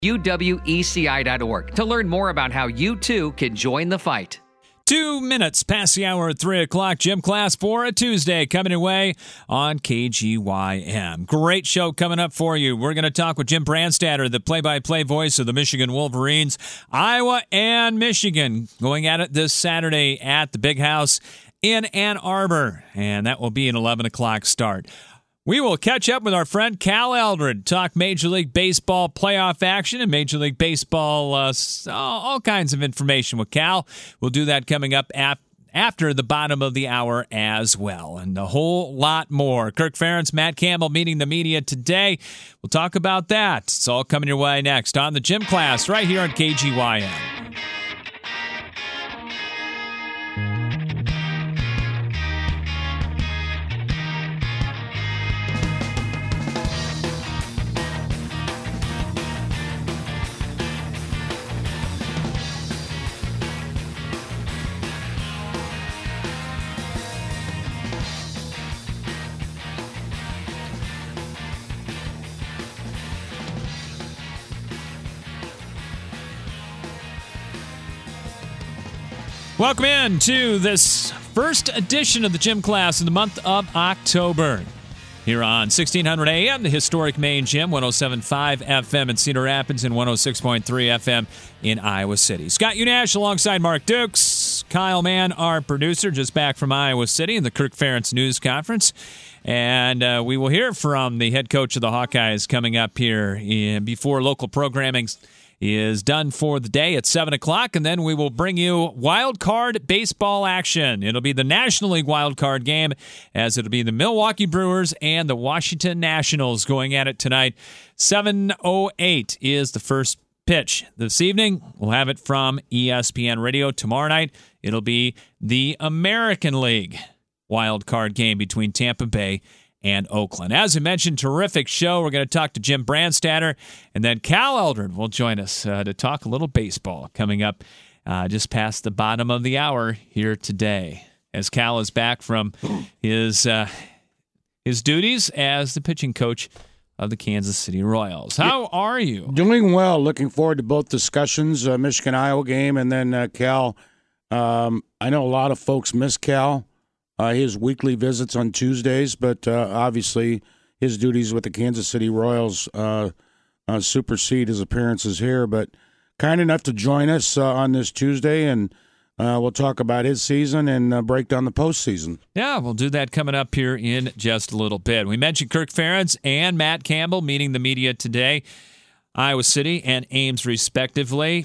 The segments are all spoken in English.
uweci.org to learn more about how you too can join the fight. 2 minutes past the hour at 3 o'clock. Gym class for a Tuesday coming away on KGYM. Great show coming up for you. We're going to talk with Jim Brandstatter, the play-by-play voice of the Michigan Wolverines. Iowa and Michigan going at it this Saturday at the Big House in Ann Arbor, and that will be an 11 o'clock start. We will catch up with our friend Cal Eldred, talk Major League Baseball playoff action and Major League Baseball, all kinds of information with Cal. We'll do that coming up after the bottom of the hour as well, and a whole lot more. Kirk Ferentz, Matt Campbell meeting the media today. We'll talk about that. It's all coming your way next on the Gym Class right here on KGYM. Welcome in to this first edition of the Gym Class in the month of October. Here on 1600 AM, the historic main gym, 107.5 FM in Cedar Rapids and 106.3 FM in Iowa City. Scott Unash alongside Mark Dukes. Kyle Mann, our producer, just back from Iowa City in the Kirk Ferentz News Conference. And we will hear from the head coach of the Hawkeyes coming up here before local programming is done for the day at 7 o'clock, and then we will bring you wild card baseball action. It'll be the National League wild card game, as it'll be the Milwaukee Brewers and the Washington Nationals going at it tonight. 7:08 is the first pitch. This evening, we'll have it from ESPN Radio. Tomorrow night, it'll be the American League wild card game between Tampa Bay and Oakland. As I mentioned, terrific show. We're going to talk to Jim Brandstatter, and then Cal Eldred will join us to talk a little baseball coming up just past the bottom of the hour here today, as Cal is back from his duties as the pitching coach of the Kansas City Royals. How are you? Doing well. Looking forward to both discussions, Michigan-Iowa game, and then Cal. I know a lot of folks miss Cal. His weekly visits on Tuesdays, but obviously his duties with the Kansas City Royals supersede his appearances here. But kind enough to join us on this Tuesday, and we'll talk about his season and break down the postseason. Yeah, we'll do that coming up here in just a little bit. We mentioned Kirk Ferentz and Matt Campbell meeting the media today, Iowa City and Ames, respectively.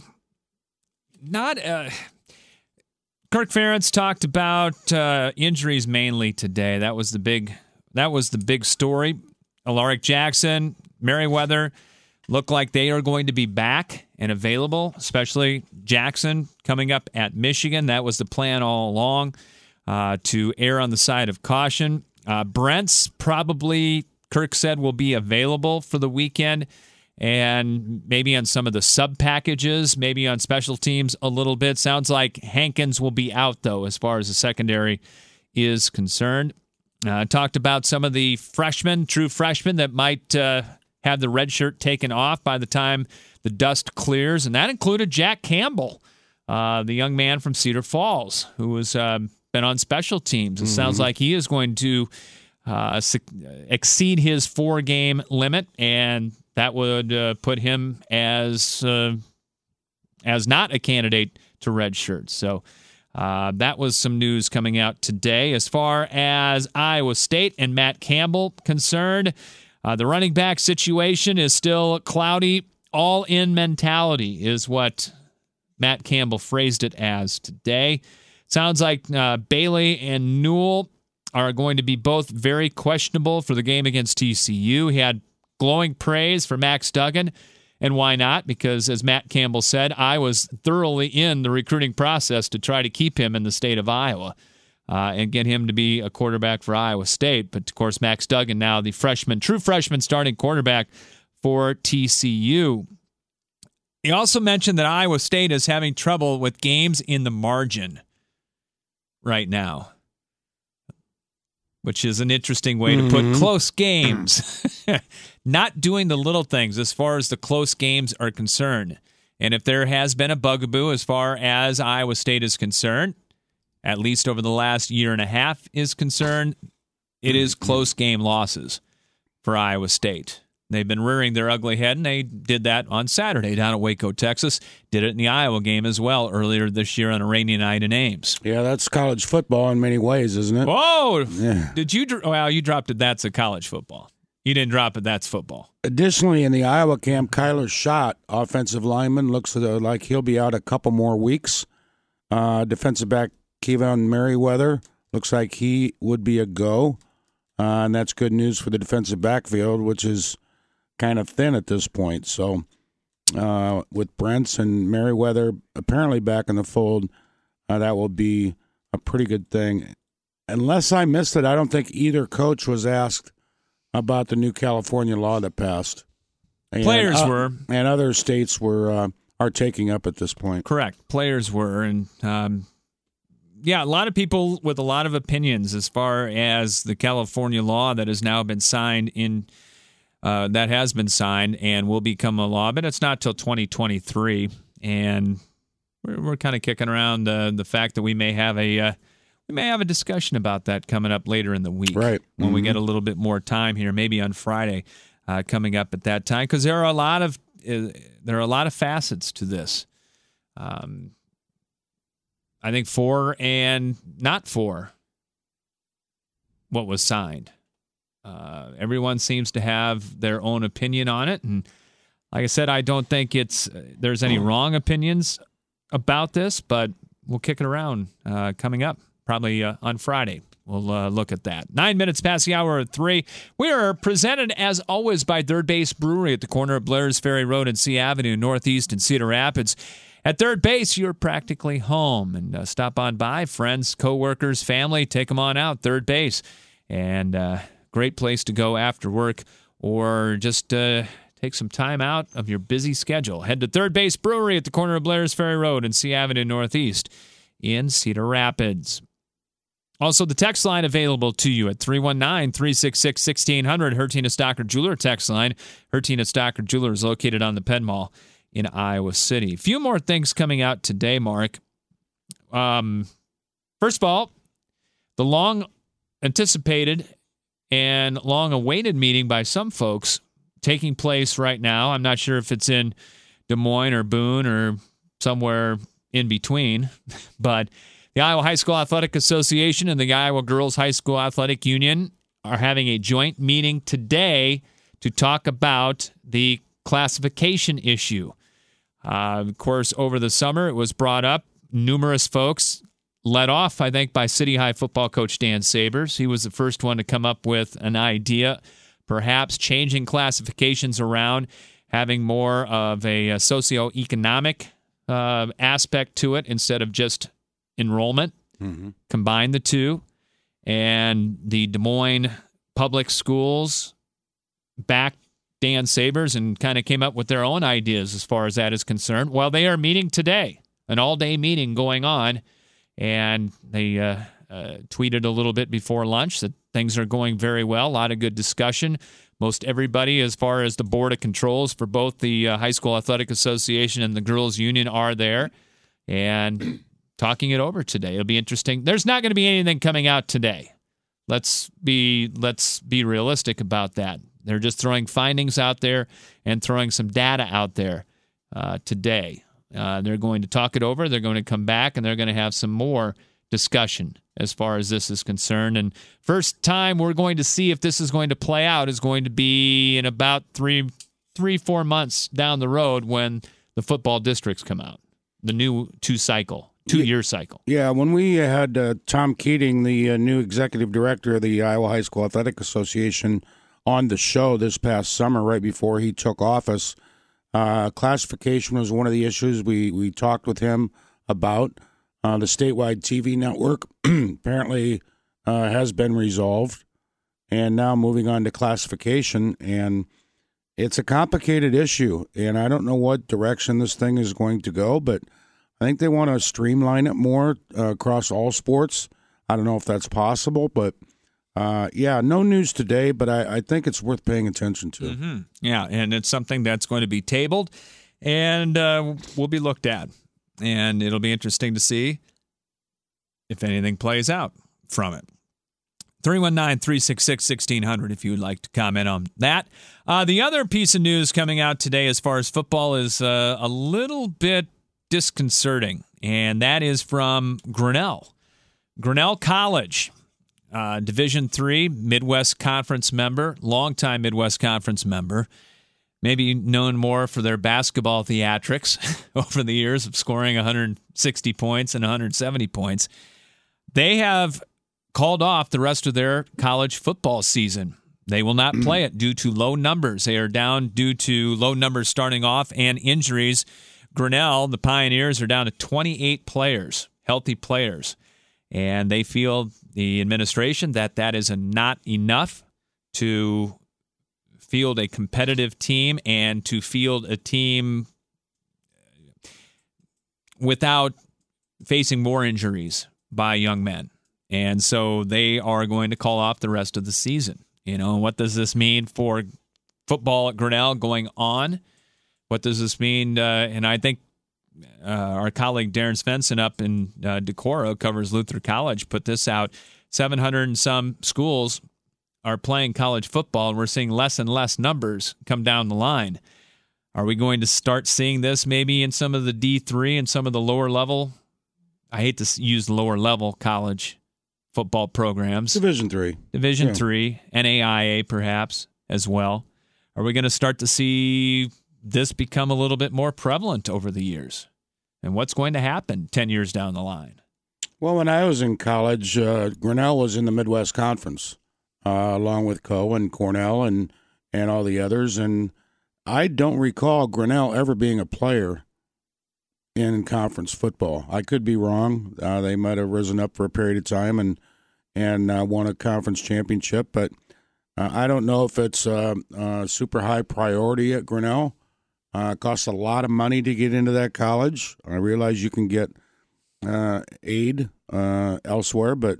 Kirk Ferentz talked about injuries mainly today. That was the big story. Alaric Jackson, Merriweather look like they are going to be back and available, especially Jackson coming up at Michigan. That was the plan all along, to err on the side of caution. Brent's probably, Kirk said, will be available for the weekend, and maybe on some of the sub-packages, maybe on special teams a little bit. Sounds like Hankins will be out, though, as far as the secondary is concerned. Talked about some of the true freshmen that might have the red shirt taken off by the time the dust clears, and that included Jack Campbell, the young man from Cedar Falls, who has been on special teams. It sounds like he is going to exceed his 4-game limit, and that would put him as not a candidate to redshirt. So that was some news coming out today. As far as Iowa State and Matt Campbell concerned, the running back situation is still cloudy. All-in mentality is what Matt Campbell phrased it as today. Sounds like Bailey and Newell are going to be both very questionable for the game against TCU. He had glowing praise for Max Duggan, and why not? Because, as Matt Campbell said, I was thoroughly in the recruiting process to try to keep him in the state of Iowa and get him to be a quarterback for Iowa State. But, of course, Max Duggan now the true freshman starting quarterback for TCU. He also mentioned that Iowa State is having trouble with games in the margin right now. which is an interesting way to put close games. Not doing the little things as far as the close games are concerned. And if there has been a bugaboo as far as Iowa State is concerned, at least over the last year and a half is concerned, it is close game losses for Iowa State. They've been rearing their ugly head, and they did that on Saturday down at Waco, Texas. Did it in the Iowa game as well earlier this year on a rainy night in Ames. Yeah, that's college football in many ways, isn't it? Whoa! Yeah. Did you? Well, you dropped it. That's a college football. You didn't drop it. That's football. Additionally, in the Iowa camp, Kyler Schott, offensive lineman, looks like he'll be out a couple more weeks. Defensive back Kevon Merriweather looks like he would be a go. And that's good news for the defensive backfield, which is kind of thin at this point. So with Brents and Merriweather apparently back in the fold, that will be a pretty good thing. Unless I missed it, I don't think either coach was asked about the new California law that passed. And, Players were. And other states are taking up at this point. Correct. Players were. And, a lot of people with a lot of opinions as far as the California law that has now been signed that has been signed and will become a law, but it's not till 2023. And we're kind of kicking around the fact that we may have a discussion about that coming up later in the week, right? When we get a little bit more time here, maybe on Friday, coming up at that time, because there are a lot of facets to this. I think for and not for what was signed. Everyone seems to have their own opinion on it, and like I said, I don't think there's any wrong opinions about this, but we'll kick it around coming up, probably on Friday. We'll look at that. 9 minutes past the hour of 3. We are presented, as always, by Third Base Brewery at the corner of Blair's Ferry Road and C Avenue, Northeast in Cedar Rapids. At Third Base, you're practically home. And stop on by, friends, coworkers, family, take them on out, Third Base. And great place to go after work or just take some time out of your busy schedule. Head to Third Base Brewery at the corner of Blair's Ferry Road and C Avenue Northeast in Cedar Rapids. Also, the text line available to you at 319-366-1600, Hertina Stockard Jeweler text line. Hertina Stockard Jeweler is located on the Penn Mall in Iowa City. A few more things coming out today, Mark. First of all, the long-anticipated and long-awaited meeting by some folks taking place right now. I'm not sure if it's in Des Moines or Boone or somewhere in between, but the Iowa High School Athletic Association and the Iowa Girls High School Athletic Union are having a joint meeting today to talk about the classification issue. Of course, over the summer, it was brought up. Numerous folks led off, I think, by City High football coach Dan Sabers. He was the first one to come up with an idea, perhaps changing classifications around, having more of a socioeconomic aspect to it instead of just enrollment. Combine the two. And the Des Moines Public Schools backed Dan Sabers and kind of came up with their own ideas as far as that is concerned. Well, they are meeting today, an all-day meeting going on, and they tweeted a little bit before lunch that things are going very well, a lot of good discussion. Most everybody, as far as the Board of Controls for both the High School Athletic Association and the Girls Union are there, and talking it over today. It'll be interesting. There's not going to be anything coming out today. Let's be realistic about that. They're just throwing findings out there and throwing some data out there today. They're going to talk it over. They're going to come back, and they're going to have some more discussion as far as this is concerned. And first time we're going to see if this is going to play out is going to be in about 4 months down the road when the football districts come out, the new two-year cycle. Yeah, when we had Tom Keating, the new executive director of the Iowa High School Athletic Association, on the show this past summer, right before he took office, classification was one of the issues we talked with him about. The statewide TV network apparently has been resolved, and now moving on to classification, and it's a complicated issue, and I don't know what direction this thing is going to go, but I think they want to streamline it more across all sports. I don't know if that's possible, but No news today, but I think it's worth paying attention to. Mm-hmm. Yeah, and it's something that's going to be tabled and will be looked at. And it'll be interesting to see if anything plays out from it. 319-366-1600 if you would like to comment on that. The other piece of news coming out today as far as football is a little bit disconcerting, and that is from Grinnell. Grinnell College, Division III Midwest Conference member, longtime Midwest Conference member, maybe known more for their basketball theatrics over the years of scoring 160 points and 170 points. They have called off the rest of their college football season. They will not play it due to low numbers. They are down due to low numbers starting off and injuries. Grinnell, the Pioneers, are down to 28 players, healthy players. And they feel, the administration, that is not enough to field a competitive team and to field a team without facing more injuries by young men. And so they are going to call off the rest of the season. What does this mean for football at Grinnell going on? What does this mean? And I think our colleague Darren Svensson up in Decorah, covers Luther College, put this out. 700 and some schools are playing college football, and we're seeing less and less numbers come down the line. Are we going to start seeing this maybe in some of the D3 and some of the lower level? I hate to use lower level college football programs. Division III. Division III, NAIA perhaps as well. Are we going to start to see this become a little bit more prevalent over the years? And what's going to happen 10 years down the line? Well, when I was in college, Grinnell was in the Midwest Conference, along with Coe and Cornell and all the others. And I don't recall Grinnell ever being a player in conference football. I could be wrong. They might have risen up for a period of time and won a conference championship, but I don't know if it's super high priority at Grinnell. It costs a lot of money to get into that college. I realize you can get aid elsewhere, but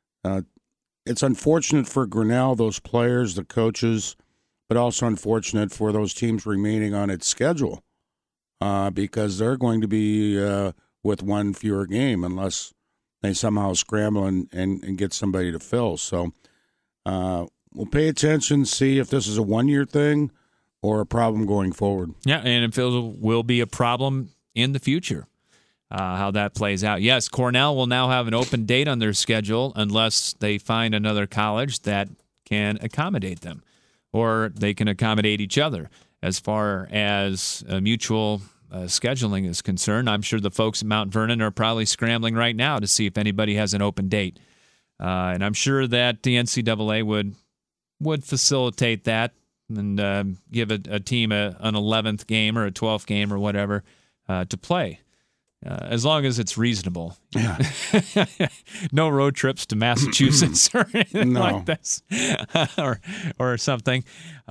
it's unfortunate for Grinnell, those players, the coaches, but also unfortunate for those teams remaining on its schedule because they're going to be with one fewer game unless they somehow scramble and get somebody to fill. So we'll pay attention, see if this is a one-year thing or a problem going forward. Yeah, and if it will be a problem in the future, how that plays out. Yes, Cornell will now have an open date on their schedule unless they find another college that can accommodate them, or they can accommodate each other as far as mutual scheduling is concerned. I'm sure the folks at Mount Vernon are probably scrambling right now to see if anybody has an open date. And I'm sure that the NCAA would facilitate that and give a team an 11th game or a 12th game or whatever to play, as long as it's reasonable. Yeah. No road trips to Massachusetts or anything like this or something.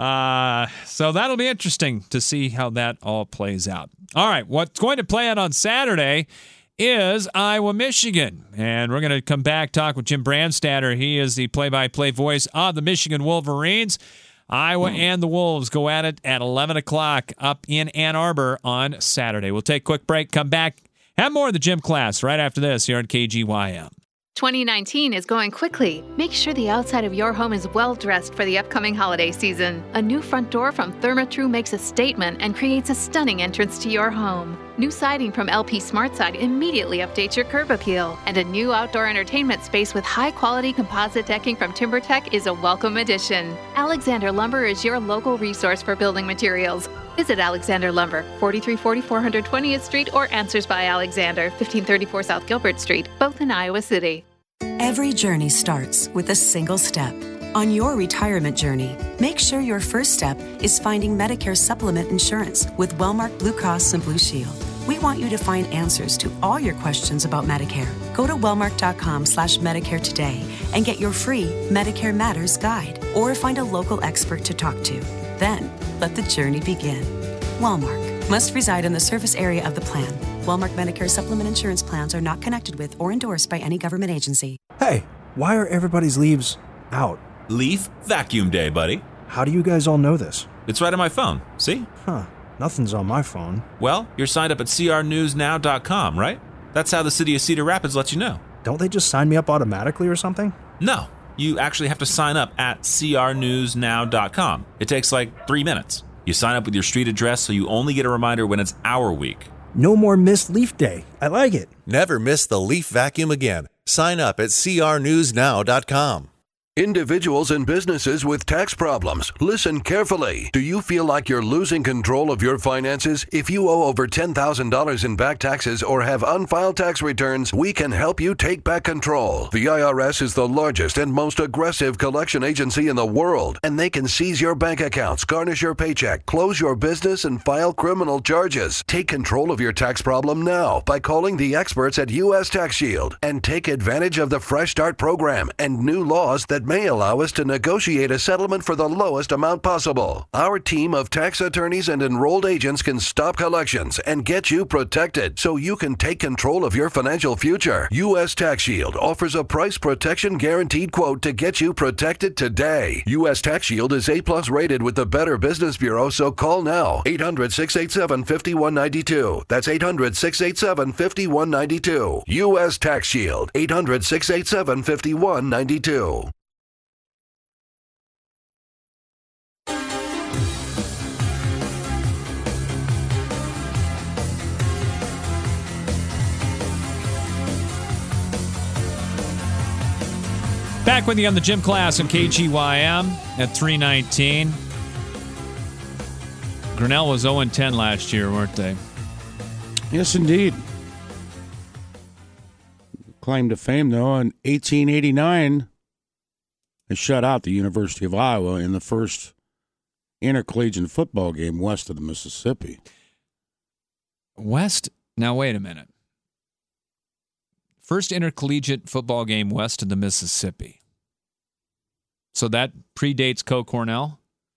So that'll be interesting to see how that all plays out. All right, what's going to play out on Saturday is Iowa, Michigan. And we're going to come back, talk with Jim Brandstatter. He is the play-by-play voice of the Michigan Wolverines. Iowa and the Wolves go at it at 11 o'clock up in Ann Arbor on Saturday. We'll take a quick break, come back, have more of the gym class right after this here on KGYM. 2019 is going quickly. Make sure the outside of your home is well dressed for the upcoming holiday season. A new front door from Therma-Tru makes a statement and creates a stunning entrance to your home. New siding from LP SmartSide immediately updates your curb appeal. And a new outdoor entertainment space with high-quality composite decking from TimberTech is a welcome addition. Alexander Lumber is your local resource for building materials. Visit Alexander Lumber, 4340 420th Street, or Answers by Alexander, 1534 South Gilbert Street, both in Iowa City. Every journey starts with a single step. On your retirement journey, make sure your first step is finding Medicare supplement insurance with Wellmark Blue Cross and Blue Shield. We want you to find answers to all your questions about Medicare. Go to wellmark.com/Medicare today and get your free Medicare Matters guide, or find a local expert to talk to. Then, let the journey begin. Wellmark must reside in the service area of the plan. Wellmark Medicare supplement insurance plans are not connected with or endorsed by any government agency. Hey, why are everybody's leaves out? Leaf Vacuum Day, buddy. How do you guys all know this? It's right on my phone. See? Huh. Nothing's on my phone. Well, you're signed up at crnewsnow.com, right? That's how the city of Cedar Rapids lets you know. Don't they just sign me up automatically or something? No. You actually have to sign up at crnewsnow.com. It takes like 3 minutes. You sign up with your street address so you only get a reminder when it's our week. No more missed Leaf Day. I like it. Never miss the leaf vacuum again. Sign up at crnewsnow.com. Individuals and businesses with tax problems, listen carefully. Do you feel like you're losing control of your finances? If you owe over $10,000 in back taxes or have unfiled tax returns, we can help you take back control. The IRS is the largest and most aggressive collection agency in the world, and they can seize your bank accounts, garnish your paycheck, close your business, and file criminal charges. Take control of your tax problem now by calling the experts at U.S. Tax Shield and take advantage of the Fresh Start program and new laws that may allow us to negotiate a settlement for the lowest amount possible. Our team of tax attorneys and enrolled agents can stop collections and get you protected so you can take control of your financial future. U.S. Tax Shield offers a price protection guaranteed quote to get you protected today. U.S. Tax Shield is A+ rated with the Better Business Bureau, so call now. 800-687-5192. That's 800-687-5192. U.S. Tax Shield. 800-687-5192. Back with you on the gym class on KGYM at 319. Grinnell was 0-10 last year, weren't they? Yes, indeed. Claim to fame, though, in 1889, they shut out the University of Iowa in the first intercollegiate football game west of the Mississippi. West? Now, wait a minute. First intercollegiate football game west of the Mississippi. So that predates Coe Cornell?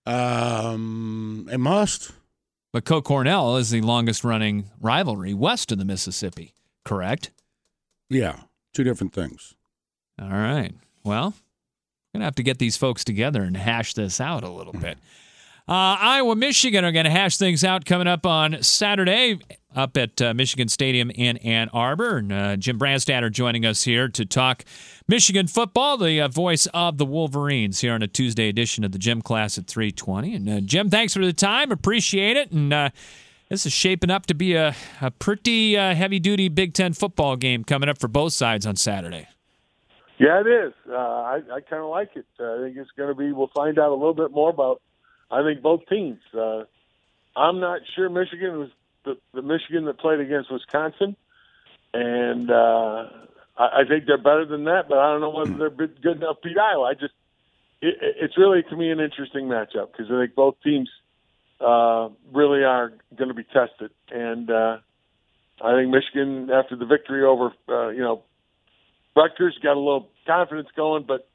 It must. But Coe Cornell is the longest running rivalry west of the Mississippi, correct? Yeah, two different things. All right. Well, we're going to have to get these folks together and hash this out a little bit. Iowa, Michigan are going to hash things out coming up on Saturday up at Michigan Stadium in Ann Arbor. And Jim Brandstatter joining us here to talk Michigan football, the voice of the Wolverines here on a Tuesday edition of the Gym Class at 3:20. And Jim, thanks for the time. Appreciate it. And this is shaping up to be a pretty heavy-duty Big Ten football game coming up for both sides on Saturday. Yeah, it is. I kind of like it. I think it's going to be, we'll find out a little bit more about, I think, both teams. I'm not sure Michigan was the Michigan that played against Wisconsin, and I think they're better than that, but I don't know whether they're good enough to beat Iowa. It's really, to me, an interesting matchup because I think both teams really are going to be tested. And I think Michigan, after the victory over, Rutgers, got a little confidence going, but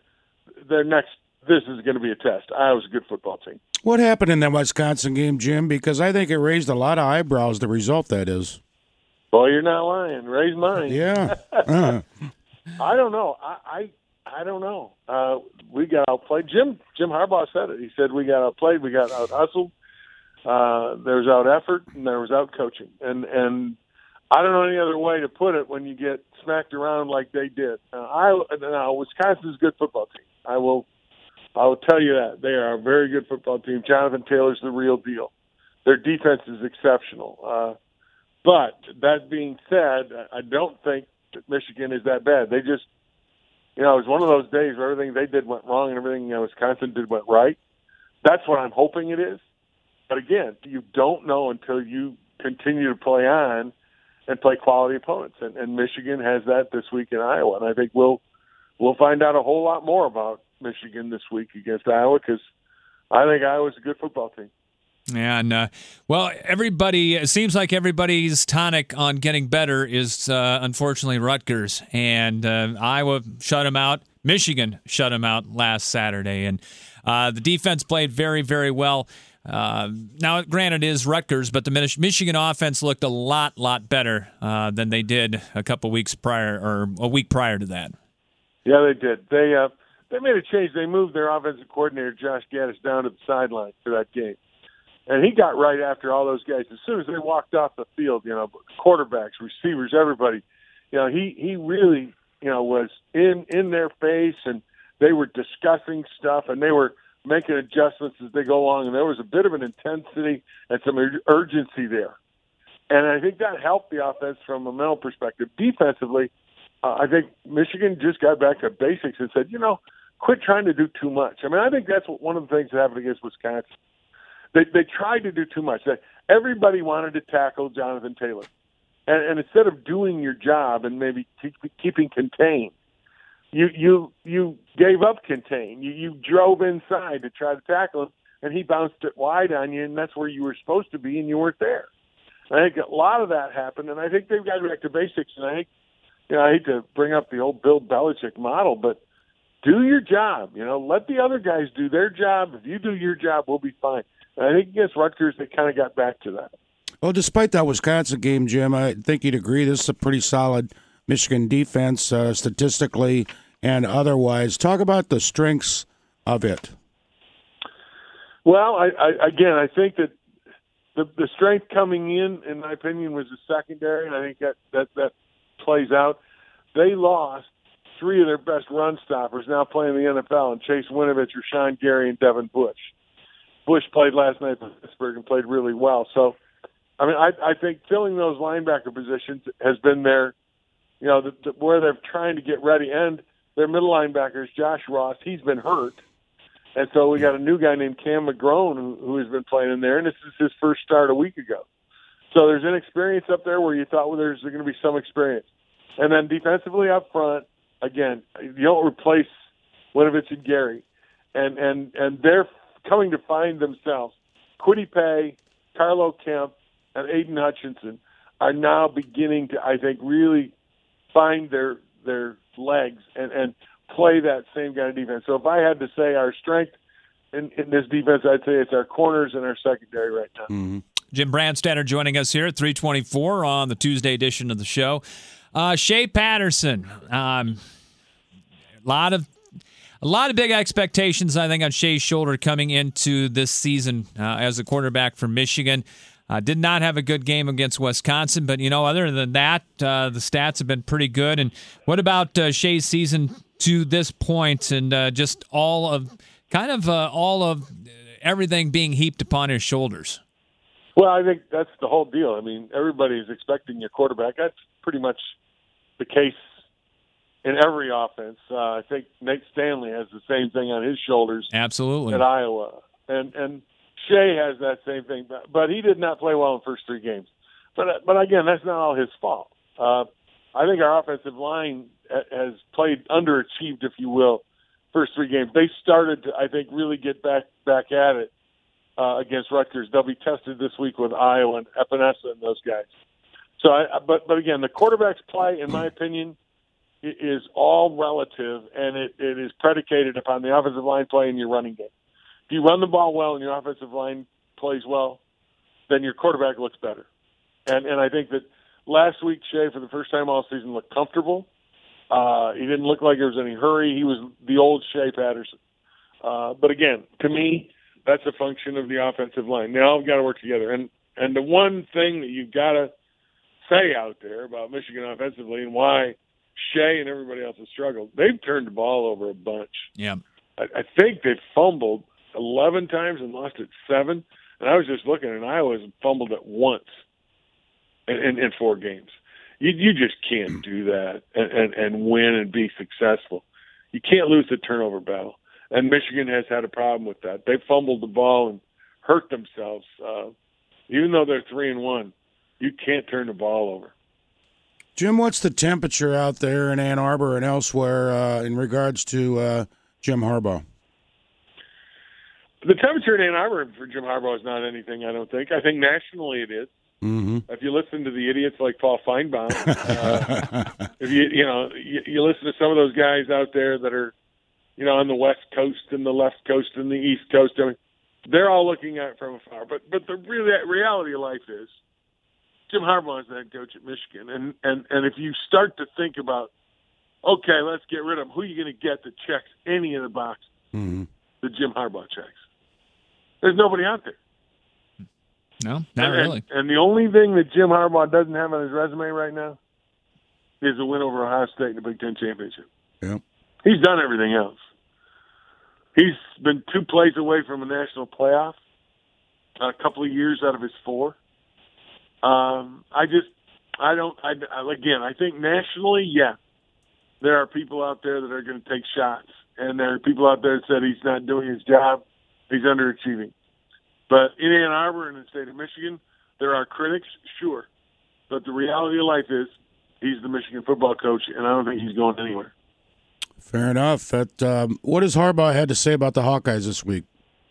this is going to be a test. Iowa's a good football team. What happened in that Wisconsin game, Jim? Because I think it raised a lot of eyebrows, the result, that is. Well, you're not lying. Raise mine. Yeah. I don't know. I don't know. We got outplayed. Jim Harbaugh said it. He said we got outplayed. We got out-hustled. There was out-effort, and there was out-coaching. And I don't know any other way to put it when you get smacked around like they did. Wisconsin's a good football team. I will tell you that. They are a very good football team. Jonathan Taylor's the real deal. Their defense is exceptional. But that being said, I don't think that Michigan is that bad. They just, it was one of those days where everything they did went wrong and everything Wisconsin did went right. That's what I'm hoping it is. But again, you don't know until you continue to play on and play quality opponents. And Michigan has that this week in Iowa. And I think we'll find out a whole lot more about Michigan this week against Iowa because I think Iowa's a good football team. Yeah, and it seems like everybody's tonic on getting better is unfortunately Rutgers. And Iowa shut them out. Michigan shut them out last Saturday. And the defense played very, very well. Now, granted, it is Rutgers, but the Michigan offense looked a lot better than they did a couple weeks prior or a week prior to that. Yeah, they did. they made a change. They moved their offensive coordinator, Josh Gaddis, down to the sideline for that game. And he got right after all those guys. As soon as they walked off the field, quarterbacks, receivers, everybody, he really, was in their face, and they were discussing stuff, and they were making adjustments as they go along. And there was a bit of an intensity and some urgency there. And I think that helped the offense from a mental perspective. Defensively, I think Michigan just got back to basics and said, quit trying to do too much. I mean, I think that's one of the things that happened against Wisconsin. They tried to do too much. Everybody wanted to tackle Jonathan Taylor. And instead of doing your job and maybe keeping contained, you gave up contain. You drove inside to try to tackle him, and he bounced it wide on you, and that's where you were supposed to be, and you weren't there. I think a lot of that happened, and I think they've got back to basics. And I think, I hate to bring up the old Bill Belichick model, but do your job. Let the other guys do their job. If you do your job, we'll be fine. And I think against Rutgers, they kind of got back to that. Well, despite that Wisconsin game, Jim, I think you'd agree this is a pretty solid Michigan defense, statistically and otherwise. Talk about the strengths of it. Well, I think that the strength coming in my opinion, was the secondary, and I think that plays out. They lost three of their best run stoppers now playing in the NFL, and Chase Winovich, Rashawn Gary, and Devin Bush. Bush played last night for Pittsburgh and played really well. So, I mean, I think filling those linebacker positions has been their, where they're trying to get ready. And their middle linebackers, Josh Ross, he's been hurt. And so we got a new guy named Cam McGrone who has been playing in there, and this is his first start a week ago. So there's inexperience up there where you thought, well, there's going to be some experience. And then defensively up front, again, you don't replace Winovich and Gary. And they're coming to find themselves. Kwity Paye, Carlo Kemp, and Aiden Hutchinson are now beginning to, I think, really find their legs and play that same kind of defense. So if I had to say our strength in this defense, I'd say it's our corners and our secondary right now. Mm-hmm. Jim Brandstatter joining us here at 3:24 on the Tuesday edition of the show. Shea Patterson, a lot of big expectations, I think, on Shea's shoulder coming into this season as a quarterback for Michigan. Did not have a good game against Wisconsin, but other than that, the stats have been pretty good. And what about Shea's season to this point, and just all of everything being heaped upon his shoulders? Well, I think that's the whole deal. I mean, everybody's expecting your quarterback. That's pretty much the case in every offense. I think Nate Stanley has the same thing on his shoulders. Absolutely. At Iowa. And Shea has that same thing, but he did not play well in the first three games. But again, that's not all his fault. I think our offensive line has played underachieved, if you will, first three games. They started to, I think, really get back at it against Rutgers. They'll be tested this week with Iowa and Epinesa and those guys. So, but again, the quarterback's play, in my opinion, is all relative, and it is predicated upon the offensive line play and your running game. If you run the ball well and your offensive line plays well, then your quarterback looks better. And I think that last week, Shea, for the first time all season, looked comfortable. He didn't look like there was any hurry. He was the old Shea Patterson. But again, to me, that's a function of the offensive line. They all got to work together. And the one thing that you've got to say out there about Michigan offensively and why Shea and everybody else has struggled, they've turned the ball over a bunch. Yeah, I think they've fumbled 11 times and lost it 7. And I was just looking, and Iowa's fumbled it once in 4 games. You just can't do that and win and be successful. You can't lose the turnover battle. And Michigan has had a problem with that. They fumbled the ball and hurt themselves. Even though they're 3-1, you can't turn the ball over. Jim, what's the temperature out there in Ann Arbor and elsewhere in regards to Jim Harbaugh? The temperature in Ann Arbor for Jim Harbaugh is not anything, I don't think. I think nationally it is. Mm-hmm. If you listen to the idiots like Paul Feinbaum, if you listen to some of those guys out there that are, on the West Coast and the left coast and the East Coast, I mean, they're all looking at it from afar. But the reality of life is, Jim Harbaugh is the head coach at Michigan, and if you start to think about okay, let's get rid of him. Who are you going to get that checks any of the boxes Mm-hmm. that Jim Harbaugh checks? There's nobody out there. No, not really. And the only thing that Jim Harbaugh doesn't have on his resume right now is a win over Ohio State in the Big Ten Championship. Yeah. He's done everything else. He's been 2 plays away from a national playoff a couple of years out of his 4. I think nationally, yeah, there are people out there that are going to take shots, and there are people out there that said he's not doing his job, he's underachieving. But in Ann Arbor and in the state of Michigan, there are critics, sure. But the reality of life is he's the Michigan football coach, and I don't think he's going anywhere. Fair enough. What has Harbaugh had to say about the Hawkeyes this week?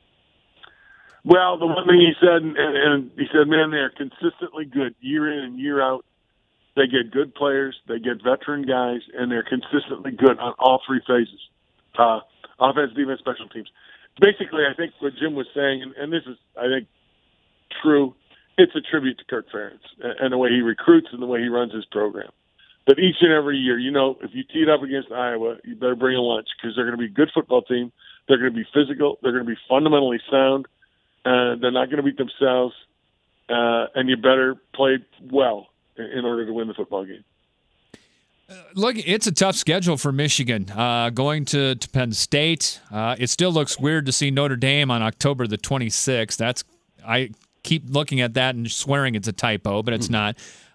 Well, the one thing he said, and he said, man, they're consistently good year in and year out. They get good players, they get veteran guys, and they're consistently good on all 3 phases, offense, defense, special teams. Basically, I think what Jim was saying, and this is, I think, true, it's a tribute to Kirk Ferentz and the way he recruits and the way he runs his program. That each and every year, if you tee it up against Iowa, you better bring a lunch because they're going to be a good football team. They're going to be physical. They're going to be fundamentally sound. They're not going to beat themselves. And you better play well in order to win the football game. Look, it's a tough schedule for Michigan. Going to Penn State, it still looks weird to see Notre Dame on October the 26th. I keep looking at that and swearing it's a typo, but it's not.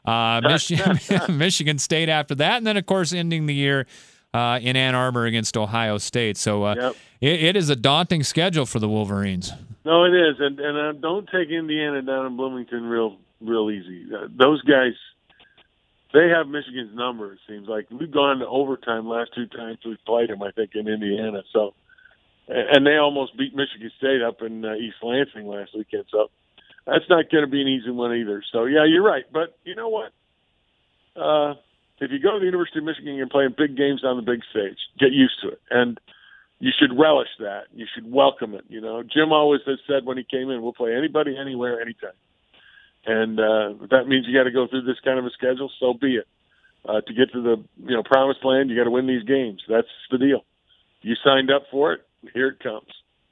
Michigan State after that, and then, of course, ending the year in Ann Arbor against Ohio State. So it is a daunting schedule for the Wolverines. No, it is, and don't take Indiana down in Bloomington real easy. Those guys, they have Michigan's number, it seems like. We've gone to overtime last 2 times we've played them, I think, in Indiana. So, and they almost beat Michigan State up in East Lansing last weekend. So that's not going to be an easy one either. So, yeah, you're right. But you know what? If you go to the University of Michigan and play in big games on the big stage, get used to it. And you should relish that. You should welcome it. Jim always has said when he came in, we'll play anybody, anywhere, anytime. And if that means you got to go through this kind of a schedule, so be it. To get to the promised land, you got to win these games. That's the deal. You signed up for it. Here it comes.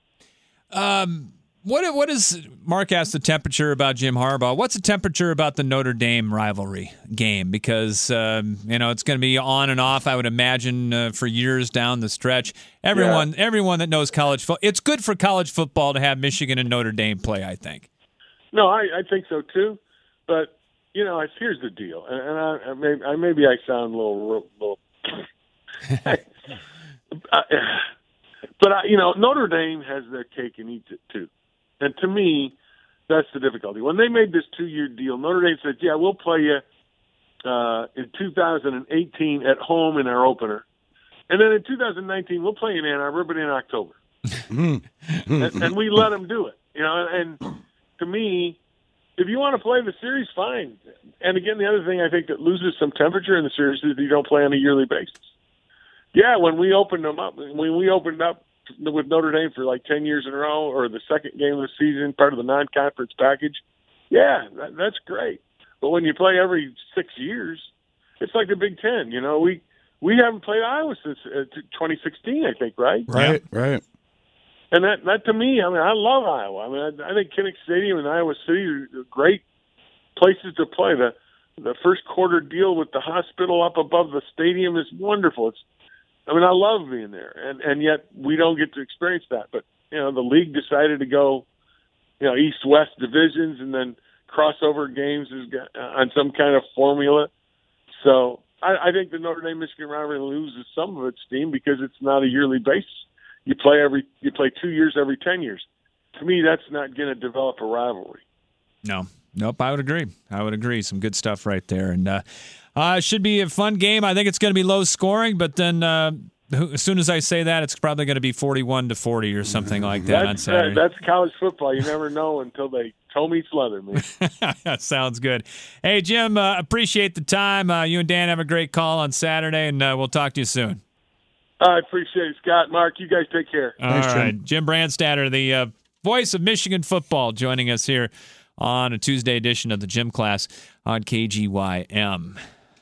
What is Mark asked the temperature about Jim Harbaugh? What's the temperature about the Notre Dame rivalry game? Because it's going to be on and off, I would imagine, for years down the stretch. Everyone that knows college football, it's good for college football to have Michigan and Notre Dame play, I think. No, I think so too. But here's the deal, and maybe I sound a little but Notre Dame has their cake and eats it too. And to me, that's the difficulty. When they made this 2-year deal, Notre Dame said, yeah, we'll play you in 2018 at home in our opener. And then in 2019, we'll play in Ann Arbor, but in October. and we let them do it. And to me, if you want to play the series, fine. And again, the other thing I think that loses some temperature in the series is you don't play on a yearly basis. Yeah, when we opened up with Notre Dame for like 10 years in a row, or the second game of the season, part of the non-conference package, yeah, that's great. But when you play every 6 years, it's like the Big Ten. We haven't played Iowa since 2016, I think, right? Right. And that to me, I love Iowa. I think Kinnick Stadium and Iowa City are great places to play. The first quarter deal with the hospital up above the stadium is wonderful. I love being there, and yet we don't get to experience that. But the league decided to go, East-West divisions and then crossover games on some kind of formula. So I think the Notre Dame-Michigan rivalry loses some of its steam because it's not a yearly basis. You play 2 years every 10 years. To me, that's not going to develop a rivalry. Nope, I would agree. Some good stuff right there. And it should be a fun game. I think it's going to be low scoring, but then as soon as I say that, it's probably going to be 41-40 or something like that on Saturday. That's college football. You never know until they toe meets leather, man. That sounds good. Hey, Jim, appreciate the time. You and Dan have a great call on Saturday, and we'll talk to you soon. I appreciate it, Scott. Mark, you guys take care. Thanks, all right. Jim Brandstatter, the voice of Michigan football, joining us here on a Tuesday edition of the Gym Class on KGYM.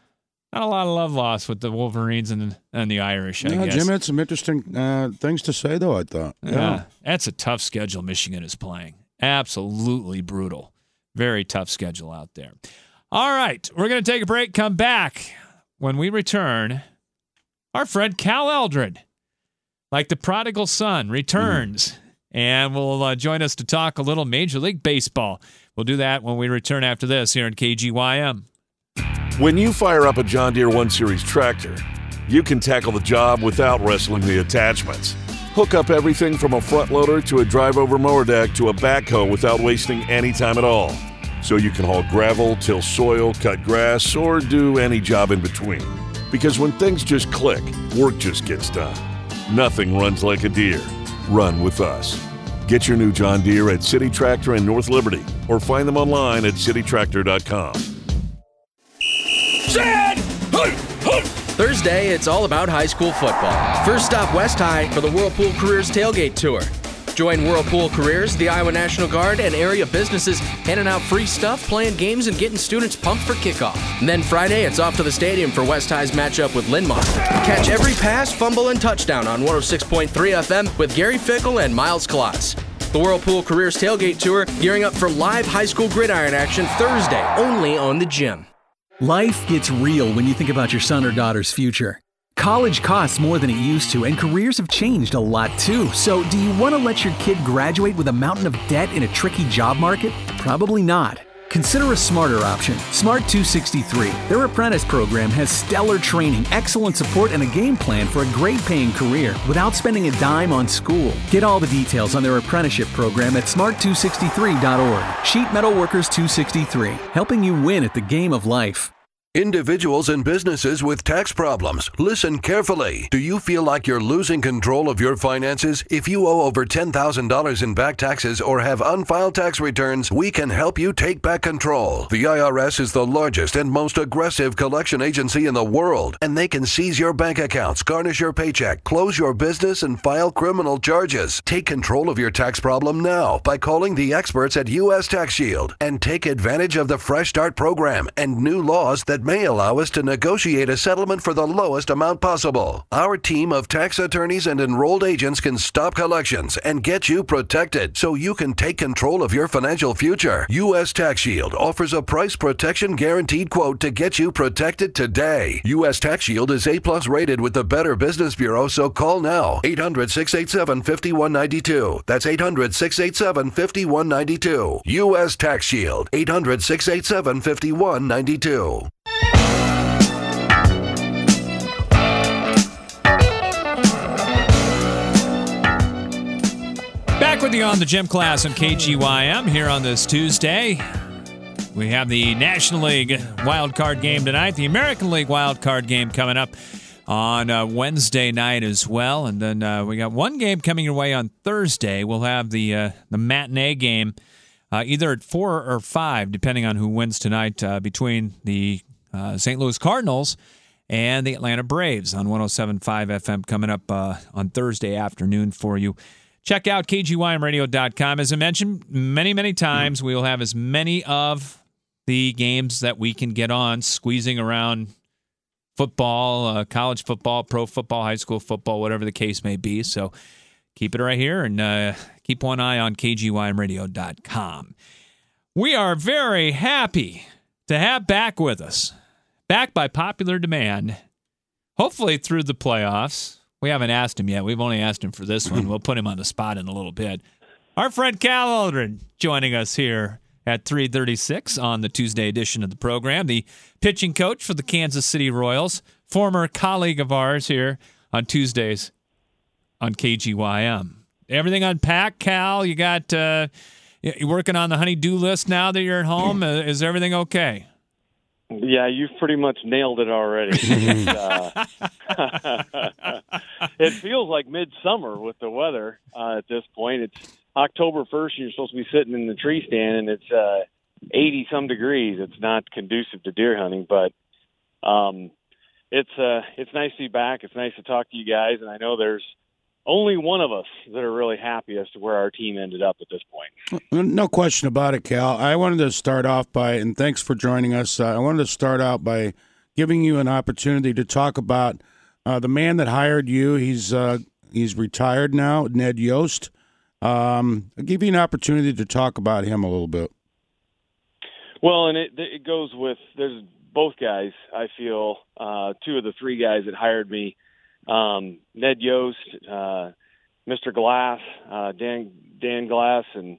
Not a lot of love lost with the Wolverines and the Irish, I guess. Jim had some interesting things to say, though, I thought. Yeah. That's a tough schedule Michigan is playing. Absolutely brutal. Very tough schedule out there. All right, we're going to take a break, come back. When we return, our friend Cal Eldred, like the prodigal son, returns and will join us to talk a little Major League Baseball. We'll do that when we return after this here in KGYM. When you fire up a John Deere 1 Series tractor, you can tackle the job without wrestling the attachments. Hook up everything from a front loader to a drive-over mower deck to a backhoe without wasting any time at all. So you can haul gravel, till soil, cut grass, or do any job in between. Because when things just click, work just gets done. Nothing runs like a Deere. Run with us. Get your new John Deere at City Tractor in North Liberty or find them online at citytractor.com. Thursday, it's all about high school football. First stop West High for the Whirlpool Careers Tailgate Tour. Join Whirlpool Careers, the Iowa National Guard, and area businesses handing out free stuff, playing games, and getting students pumped for kickoff. And then Friday, it's off to the stadium for West High's matchup with Linn-Mar. Catch every pass, fumble, and touchdown on 106.3 FM with Gary Fickle and Miles Klotz. The Whirlpool Careers Tailgate Tour gearing up for live high school gridiron action Thursday, only on the Gym. Life gets real when you think about your son or daughter's future. College costs more than it used to, and careers have changed a lot too. So, do you want to let your kid graduate with a mountain of debt in a tricky job market? Probably not. Consider a smarter option, Smart 263. Their apprentice program has stellar training, excellent support, and a game plan for a great-paying career without spending a dime on school. Get all the details on their apprenticeship program at smart263.org. Sheet Metal Workers 263, helping you win at the game of life. Individuals and businesses with tax problems, listen carefully. Do you feel like you're losing control of your finances? If you owe over $10,000 in back taxes or have unfiled tax returns, we can help you take back control. The IRS is the largest and most aggressive collection agency in the world, and they can seize your bank accounts, garnish your paycheck, close your business, and file criminal charges. Take control of your tax problem now by calling the experts at U.S. Tax Shield and take advantage of the Fresh Start program and new laws that may allow us to negotiate a settlement for the lowest amount possible. Our team of tax attorneys and enrolled agents can stop collections and get you protected so you can take control of your financial future. U.S. Tax Shield offers a price protection guaranteed quote to get you protected today. U.S. Tax Shield is A+ rated with the Better Business Bureau, so call now. 800-687-5192. That's 800-687-5192. U.S. Tax Shield. 800-687-5192. Back with you on the Gym Class on KGYM here on this Tuesday. We have the National League wild card game tonight, the American League wild card game coming up on Wednesday night as well, and then we got one game coming your way on Thursday. We'll have the matinee game either at 4 or 5, depending on who wins tonight, between the St. Louis Cardinals and the Atlanta Braves on 107.5 FM coming up on Thursday afternoon for you. Check out KGYMradio.com. As I mentioned many, many times, we will have as many of the games that we can get on, squeezing around football, college football, pro football, high school football, whatever the case may be. So keep it right here and keep one eye on KGYMradio.com. We are very happy to have back with us, back by popular demand, hopefully through the playoffs. We haven't asked him yet. We've only asked him for this one. We'll put him on the spot in a little bit. Our friend Cal Eldred joining us here at 3:36 on the Tuesday edition of the program. The pitching coach for the Kansas City Royals, former colleague of ours here on Tuesdays on KGYM. Everything unpacked, Cal? You got you working on the honey-do list now that you're at home? Is everything okay? Yeah, you've pretty much nailed it already. It feels like midsummer with the weather at this point. It's October 1st, and you're supposed to be sitting in the tree stand, and it's 80-some degrees. It's not conducive to deer hunting, but it's nice to be back. It's nice to talk to you guys, and I know there's only one of us that are really happy as to where our team ended up at this point. No question about it, Cal. I wanted to start off by, and thanks for joining us, I wanted to start out by giving you an opportunity to talk about the man that hired you. He's retired now, Ned Yost. I'll give you an opportunity to talk about him a little bit. Well, and it goes with there's both guys. I feel two of the three guys that hired me, Ned Yost, Mr. Glass, Dan Glass, and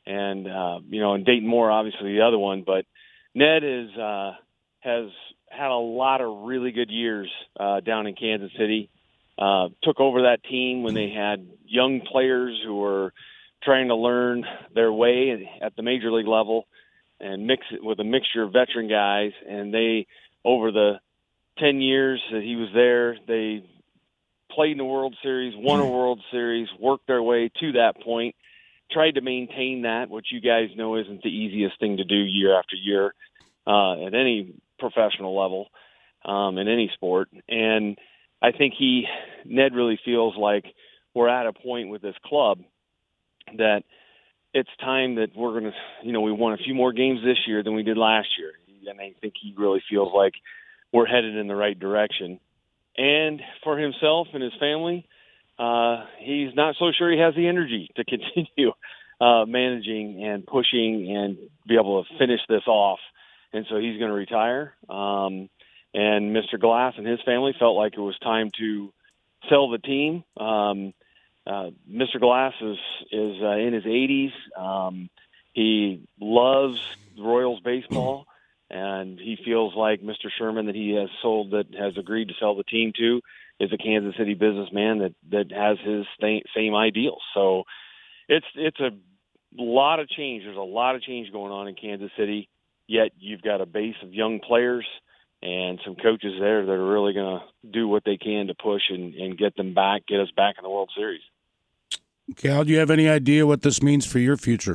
Dayton Moore, obviously the other one. But Ned has had a lot of really good years down in Kansas City. Took over that team when they had young players who were trying to learn their way at the major league level, and mix it with a mixture of veteran guys. And they, over the 10 years that he was there, they played in the World Series, won a World Series, worked their way to that point, tried to maintain that, which you guys know isn't the easiest thing to do year after year at any professional level in any sport. And I think Ned really feels like we're at a point with this club that it's time that we're going to, we won a few more games this year than we did last year. And I think he really feels like we're headed in the right direction. And for himself and his family, he's not so sure he has the energy to continue managing and pushing and be able to finish this off. And so he's going to retire. And Mr. Glass and his family felt like it was time to sell the team. Mr. Glass is in his 80s. He loves Royals baseball, and he feels like Mr. Sherman that he has agreed to sell the team to is a Kansas City businessman that has his same ideals. So it's a lot of change. There's a lot of change going on in Kansas City, yet you've got a base of young players and some coaches there that are really going to do what they can to push and get us back in the World Series. Cal, do you have any idea what this means for your future?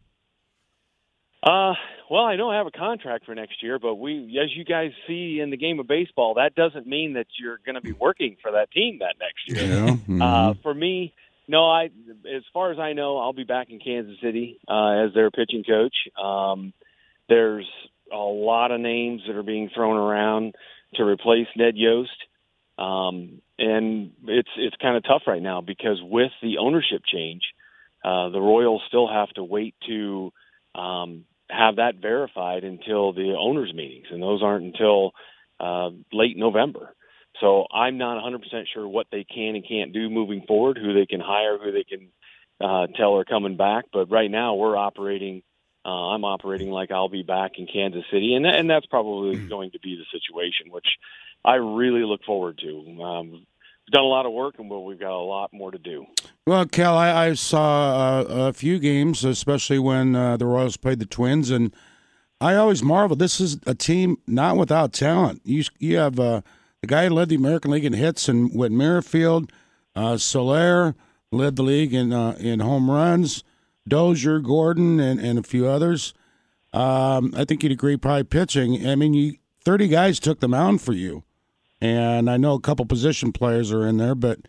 Well, I don't have a contract for next year, but as you guys see in the game of baseball, that doesn't mean that you're going to be working for that team that next year. Yeah. Mm-hmm. For me, no, as far as I know, I'll be back in Kansas City as their pitching coach. There's a lot of names that are being thrown around to replace Ned Yost. And it's kind of tough right now because with the ownership change, the Royals still have to wait to have that verified until the owners' meetings, and those aren't until late November. So I'm not 100% sure what they can and can't do moving forward, who they can hire, who they can tell are coming back. But right now we're operating I'm operating like I'll be back in Kansas City, and that's probably going to be the situation, which I really look forward to. We've done a lot of work, and we've got a lot more to do. Well, Cal, I saw a few games, especially when the Royals played the Twins, and I always marvel. This is a team not without talent. You have the guy who led the American League in hits and Whit Merrifield, Soler led the league in home runs, Dozier, Gordon, and a few others. I think you'd agree probably pitching. I mean, 30 guys took the mound for you. And I know a couple position players are in there, but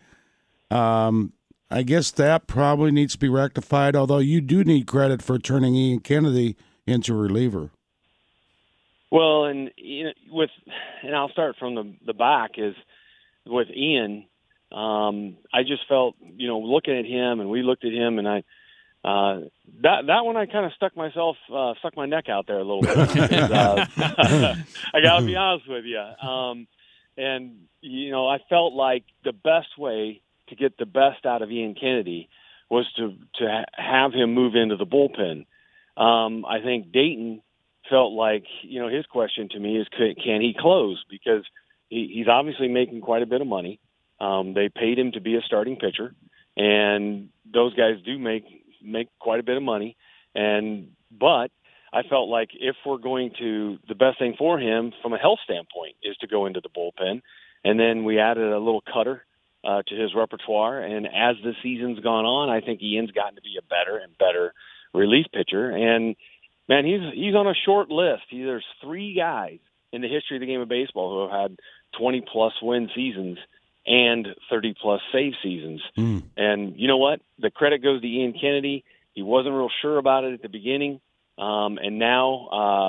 I guess that probably needs to be rectified, although you do need credit for turning Ian Kennedy into a reliever. Well, and I'll start from the back is with Ian. I just felt, looking at him, and we looked at him, and that one I kind of stuck my neck out there a little bit. I got to be honest with you. And, I felt like the best way to get the best out of Ian Kennedy was to have him move into the bullpen. I think Dayton felt like, his question to me is, can he close? Because he's obviously making quite a bit of money. They paid him to be a starting pitcher, and those guys do make quite a bit of money. But I felt like if we're going to, the best thing for him from a health standpoint is to go into the bullpen. And then we added a little cutter to his repertoire. And as the season's gone on, I think Ian's gotten to be a better and better relief pitcher. And man, he's on a short list. There's 3 guys in the history of the game of baseball who have had 20-plus win seasons and 30-plus save seasons. And you know what? The credit goes to Ian Kennedy. He wasn't real sure about it at the beginning. And now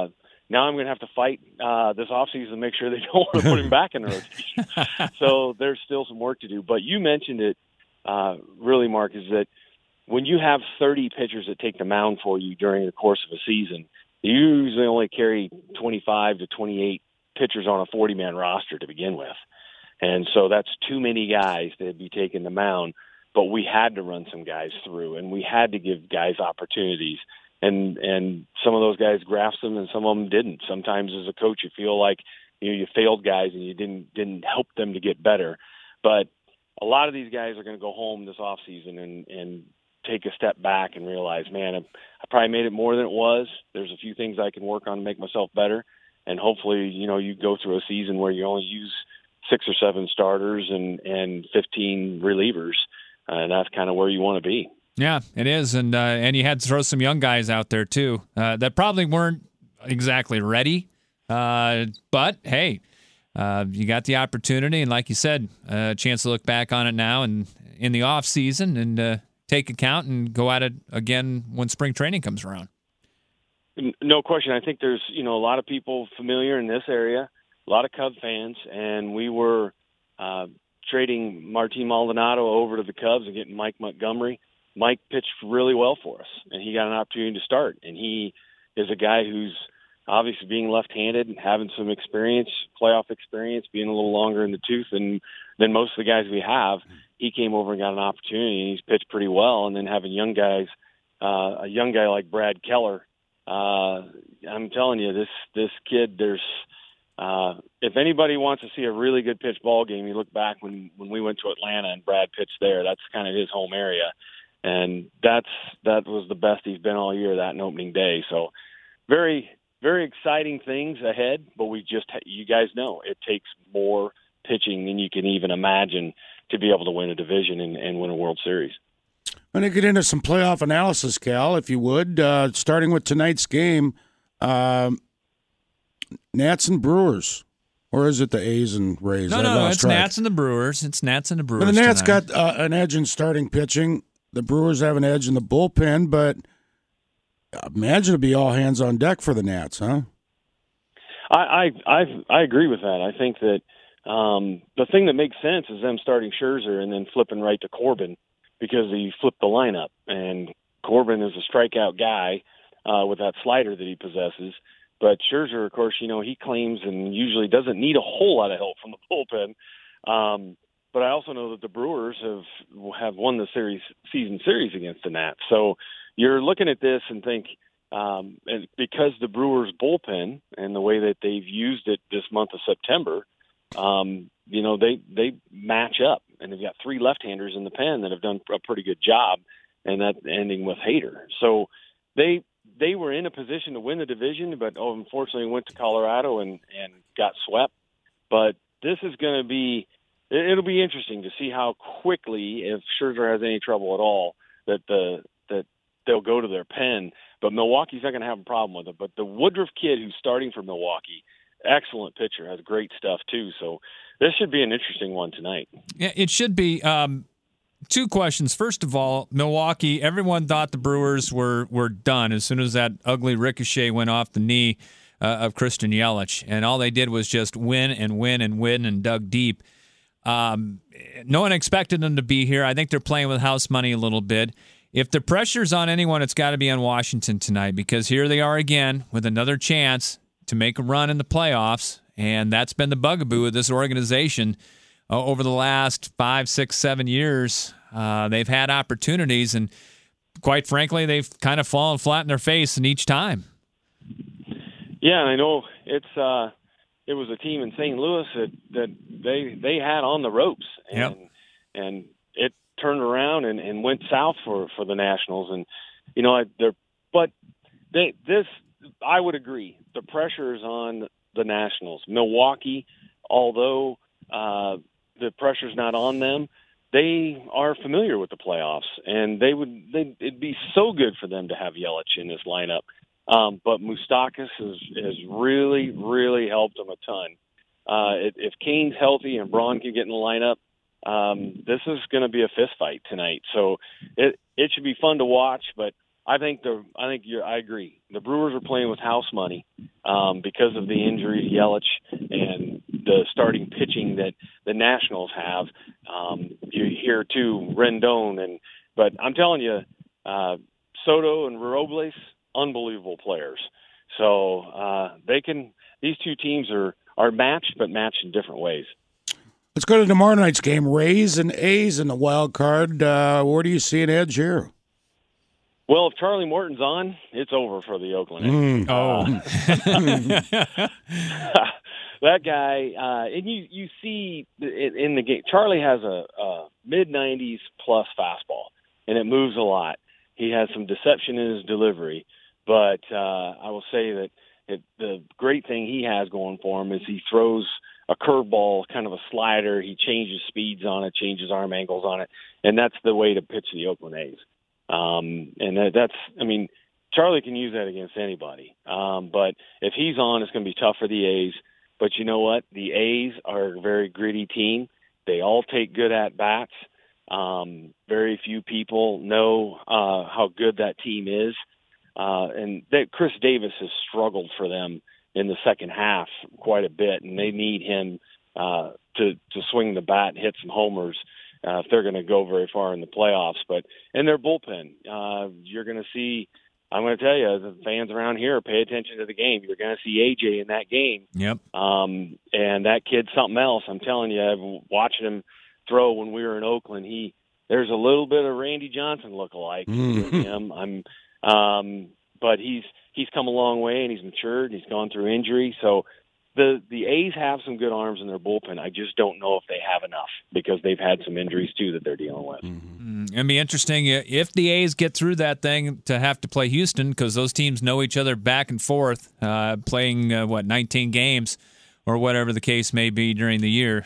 now I'm going to have to fight this offseason to make sure they don't want to put him back in the rotation. So there's still some work to do. But you mentioned it, really, Mark, is that when you have 30 pitchers that take the mound for you during the course of a season, you usually only carry 25 to 28 pitchers on a 40-man roster to begin with. And so that's too many guys that be taking the mound. But we had to run some guys through, and we had to give guys opportunities. And some of those guys grasped them, and some of them didn't. Sometimes as a coach, you feel like you failed guys and you didn't help them to get better. But a lot of these guys are going to go home this offseason and take a step back and realize, man, I probably made it more than it was. There's a few things I can work on to make myself better. And hopefully, you go through a season where you only use 6 or 7 starters and 15 relievers. And that's kind of where you want to be. Yeah, it is. And you had to throw some young guys out there, too, that probably weren't exactly ready. But, hey, you got the opportunity. And like you said, a chance to look back on it now and in the off season and take account and go at it again when spring training comes around. No question. I think there's, a lot of people familiar in this area, a lot of Cub fans, and we were trading Martin Maldonado over to the Cubs and getting Mike Montgomery. Mike pitched really well for us, and he got an opportunity to start. And he is a guy who's obviously being left-handed and having some experience, playoff experience, being a little longer in the tooth than most of the guys we have. He came over and got an opportunity, and he's pitched pretty well. And then having young guys, a young guy like Brad Keller, I'm telling you, this kid, if anybody wants to see a really good pitch ball game, you look back when we went to Atlanta and Brad pitched there. That's kind of his home area. And that was the best he's been all year, that and opening day. So very, very exciting things ahead, but you guys know it takes more pitching than you can even imagine to be able to win a division and win a World Series. I'm going to get into some playoff analysis, Cal, if you would, starting with tonight's game. Nats and Brewers. Or is it the A's and Rays? No, it's Nats and the Brewers. It's Nats and the Brewers. But the Nats tonight got an edge in starting pitching. The Brewers have an edge in the bullpen, but imagine it'd be all hands on deck for the Nats, huh? I agree with that. I think that the thing that makes sense is them starting Scherzer and then flipping right to Corbin because he flipped the lineup. And Corbin is a strikeout guy with that slider that he possesses. But Scherzer, of course, he claims and usually doesn't need a whole lot of help from the bullpen. But I also know that the Brewers have won the season series against the Nats. So you're looking at this and think, and because the Brewers bullpen and the way that they've used it this month of September, they match up, and they've got 3 left-handers in the pen that have done a pretty good job, and that ending with Hader. So they were in a position to win the division, but unfortunately went to Colorado and got swept. But this is going to be it'll be interesting to see how quickly, if Scherzer has any trouble at all, that they'll go to their pen. But Milwaukee's not going to have a problem with it. But the Woodruff kid who's starting for Milwaukee, excellent pitcher, has great stuff too. So this should be an interesting one tonight. Yeah, it should be. 2 questions. First of all, Milwaukee, everyone thought the Brewers were done as soon as that ugly ricochet went off the knee of Christian Yelich. And all they did was just win and win and win and dug deep. No one expected them to be here. I think they're playing with house money a little bit. If the pressure's on anyone, it's got to be on Washington tonight because here they are again with another chance to make a run in the playoffs, and that's been the bugaboo of this organization over the last 5, 6, 7 years. They've had opportunities, and quite frankly, they've kind of fallen flat in their face in each time. Yeah, and I know it was a team in St. Louis that they had on the ropes, and it turned around and went south for the Nationals, and I would agree the pressure is on the Nationals. Milwaukee, although the pressure's not on them, they are familiar with the playoffs, and it'd be so good for them to have Yelich in this lineup. But Moustakas has really, really helped them a ton. If Kane's healthy and Braun can get in the lineup, this is going to be a fist fight tonight. So it should be fun to watch, but I agree. The Brewers are playing with house money because of the injury to Yelich and the starting pitching that the Nationals have. You hear too Rendon, but I'm telling you, Soto and Robles, unbelievable players. So these two teams are matched, but matched in different ways. Let's go to tomorrow night's game. Rays and A's in the wild card. Where do you see an edge here? Well, if Charlie Morton's on, it's over for the Oakland A's. That guy, and you see in the game, Charlie has a mid-90s plus fastball, and it moves a lot. He has some deception in his delivery, but I will say that the great thing he has going for him is he throws a curveball, kind of a slider. He changes speeds on it, changes arm angles on it, and that's the way to pitch the Oakland A's. Charlie can use that against anybody. But if he's on, it's going to be tough for the A's. But you know what? The A's are a very gritty team. They all take good at-bats. Very few people know how good that team is. Chris Davis has struggled for them in the second half quite a bit, and they need him to swing the bat and hit some homers if they're going to go very far in the playoffs. But in their bullpen, you're going to see, I'm going to tell you, the fans around here, pay attention to the game. You're going to see AJ in that game. Yep. And that kid's something else. I'm telling you, watching him throw when we were in Oakland, there's a little bit of Randy Johnson lookalike with him. But he's come a long way, and he's matured. He's gone through injury. So the A's have some good arms in their bullpen. I just don't know if they have enough because they've had some injuries, too, that they're dealing with. It'd be interesting if the A's get through that thing to have to play Houston because those teams know each other back and forth, playing, 19 games or whatever the case may be during the year.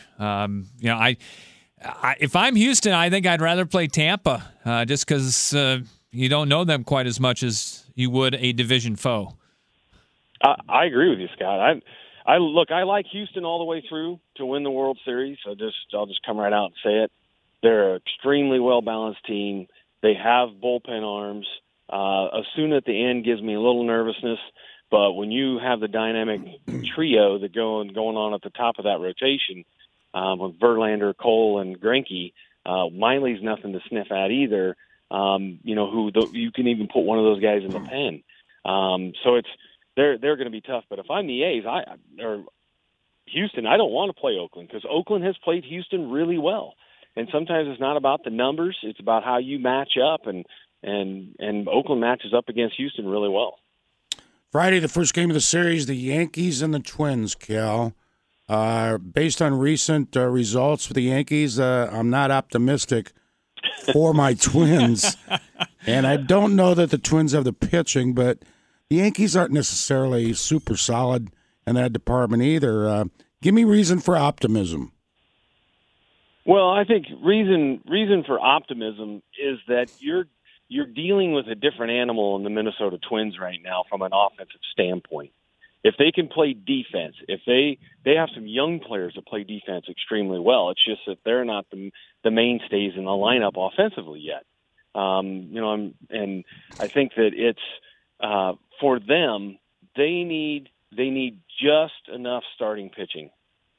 If I'm Houston, I think I'd rather play Tampa just because you don't know them quite as much as you would a division foe. I agree with you, Scott. I like Houston all the way through to win the World Series. I'll just come right out and say it. They're an extremely well-balanced team. They have bullpen arms. Osuna at the end gives me a little nervousness, but when you have the dynamic trio that going on at the top of that rotation with Verlander, Cole, and Greinke, Miley's nothing to sniff at either. You can even put one of those guys in the pen. So they're going to be tough. But if I'm the A's or Houston, I don't want to play Oakland because Oakland has played Houston really well. And sometimes it's not about the numbers; it's about how you match up. And Oakland matches up against Houston really well. Friday, the first game of the series, the Yankees and the Twins. Cal, based on recent results for the Yankees, I'm not optimistic for my Twins. And I don't know that the Twins have the pitching, but the Yankees aren't necessarily super solid in that department either. Give me reason for optimism. Well, I think reason for optimism is that you're dealing with a different animal in the Minnesota Twins right now from an offensive standpoint. If they can play defense, if they have some young players that play defense extremely well, it's just that they're not the mainstays in the lineup offensively yet. And I think that it's for them, they need just enough starting pitching,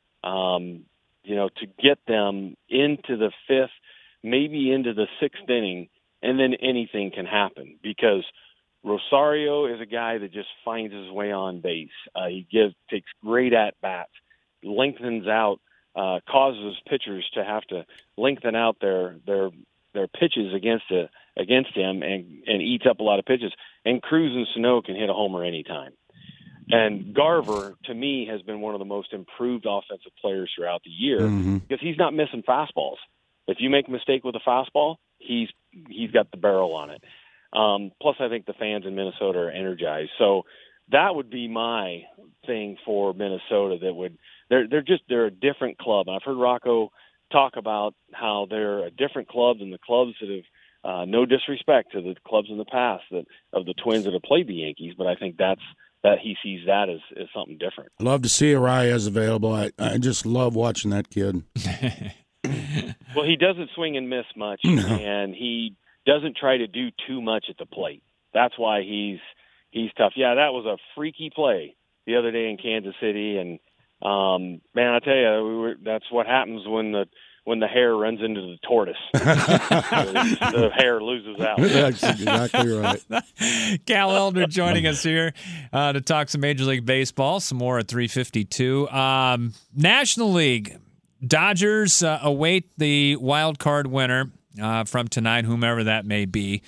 to get them into the fifth, maybe into the sixth inning, and then anything can happen because Rosario is a guy that just finds his way on base. He takes great at-bats, lengthens out, causes pitchers to have to lengthen out their pitches against him and eats up a lot of pitches. And Cruz and Sano can hit a homer anytime. And Garver, to me, has been one of the most improved offensive players throughout the year because he's not missing fastballs. If you make a mistake with a fastball, he's got the barrel on it. Plus, I think the fans in Minnesota are energized. So that would be my thing for Minnesota. They're a different club. And I've heard Rocco talk about how they're a different club than the clubs that have, no disrespect to the clubs in the past of the Twins that have played the Yankees, but I think that he sees that as something different. I love to see Arias available. I just love watching that kid. Well, he doesn't swing and miss much, and he doesn't try to do too much at the plate. that's why he's tough. Yeah, that was a freaky play the other day in Kansas City, and man, I tell you, that's what happens when the hare runs into the tortoise. The hare loses out. That's exactly right. Cal Elder joining us here to talk some Major League Baseball, some more at 3:52. National League, Dodgers await the wild card winner from tonight, whomever that may be.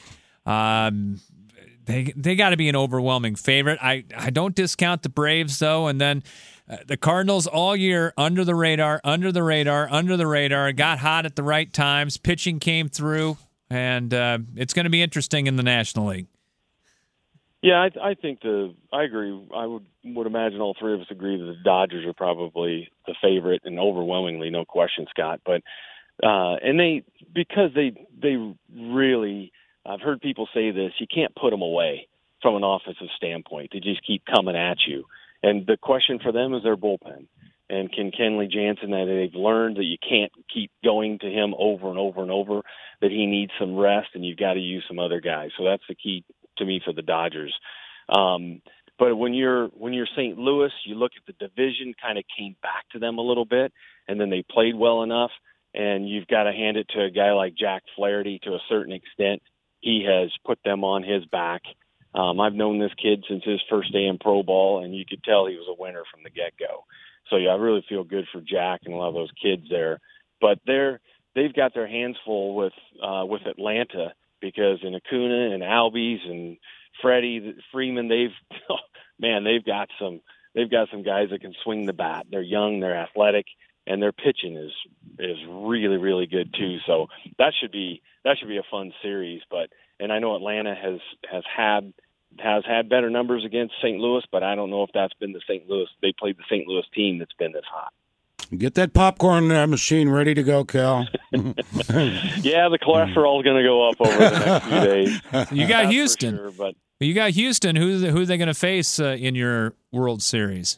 They got to be an overwhelming favorite. I don't discount the Braves, though, and then the Cardinals all year under the radar, got hot at the right times. Pitching came through, and it's going to be interesting in the National League. Yeah, I think I agree. I would imagine all three of us agree that the Dodgers are probably the favorite, and overwhelmingly, no question, Scott. But because they really, I've heard people say this, you can't put them away from an offensive standpoint. They just keep coming at you. And the question for them is their bullpen. And can Kenley Jansen, that they've learned that you can't keep going to him over and over and over, that he needs some rest and you've got to use some other guys. So that's the key to me for the Dodgers. But when you're St. Louis, you look at the division, kind of came back to them a little bit, and then they played well enough. And you've got to hand it to a guy like Jack Flaherty to a certain extent. He has put them on his back. I've known this kid since his first day in pro ball, and you could tell he was a winner from the get-go. So, yeah, I really feel good for Jack and a lot of those kids there. But they've got their hands full with Atlanta, because in Acuna and Albies and Freddie Freeman, they've got some guys that can swing the bat. They're young, they're athletic, and their pitching is really, really good too. So that should be a fun series. And I know Atlanta has had better numbers against St. Louis, but I don't know if that's been they played the St. Louis team that's been this hot. Get that popcorn machine ready to go, Cal. Yeah, the cholesterol is going to go up over the next few days. You got Houston, sure, but you got Houston. Who are they going to face in your World Series?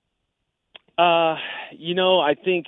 I think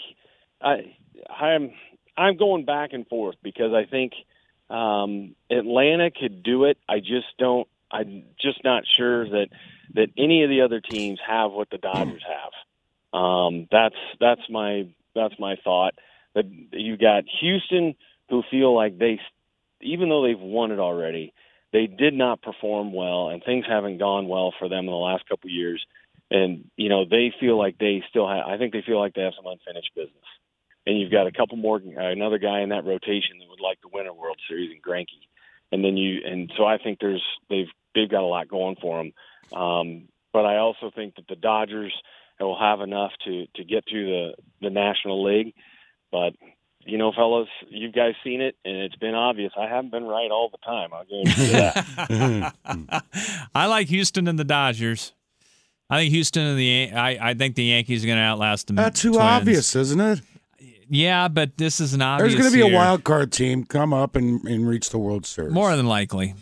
I'm going back and forth, because I think Atlanta could do it. I'm just not sure that any of the other teams have what the Dodgers have. That's my thought. That you got Houston, who feel like even though they've won it already, they did not perform well, and things haven't gone well for them in the last couple of years. And they feel like they still have. I think they feel like they have some unfinished business. And you've got a couple more, another guy in that rotation that would like to win a World Series in Greinke. And so I think they've got a lot going for them. But I also think that the Dodgers will have enough to get through the National League. But, fellas, you guys seen it, and it's been obvious. I haven't been right all the time. I'll guarantee you that. I like Houston and the Dodgers. I think Houston and I think the Yankees are going to outlast them. That's too Twins. obvious, isn't it? Yeah, but this is an obvious. There's going to be year. a wild card team come up and reach the World Series. More than likely.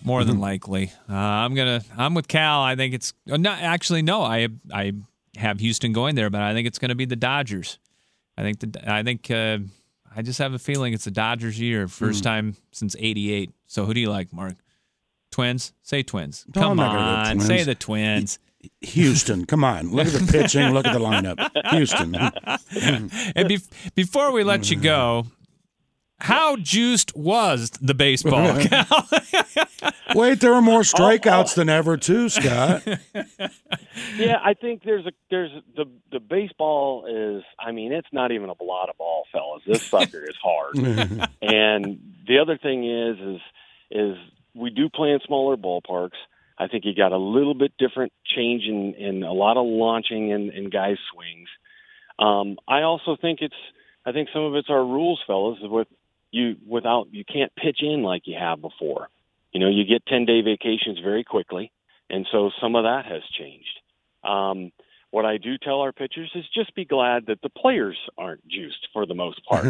I'm with Cal. I think it's no. I have Houston going there, but I think it's going to be the Dodgers. I just have a feeling it's the Dodgers' year, first time since '88. So who do you like, Mark? Twins? Say Twins. No, Come I'm not gonna go on, Twins. say the Twins. Houston, come on. Look at the pitching. Look at the lineup. Houston. And before we let you go, how juiced was the baseball? Wait, there were more strikeouts than ever, too, Scott. Yeah, I think there's the baseball is. I mean, it's not even a blot of ball, fellas. This sucker is hard. And the other thing is we do play in smaller ballparks. I think you got a little bit different change in a lot of launching in guys' swings. I also think I think some of it's our rules, fellas. You can't pitch in like you have before. You get 10-day vacations very quickly, and so some of that has changed. What I do tell our pitchers is just be glad that the players aren't juiced for the most part.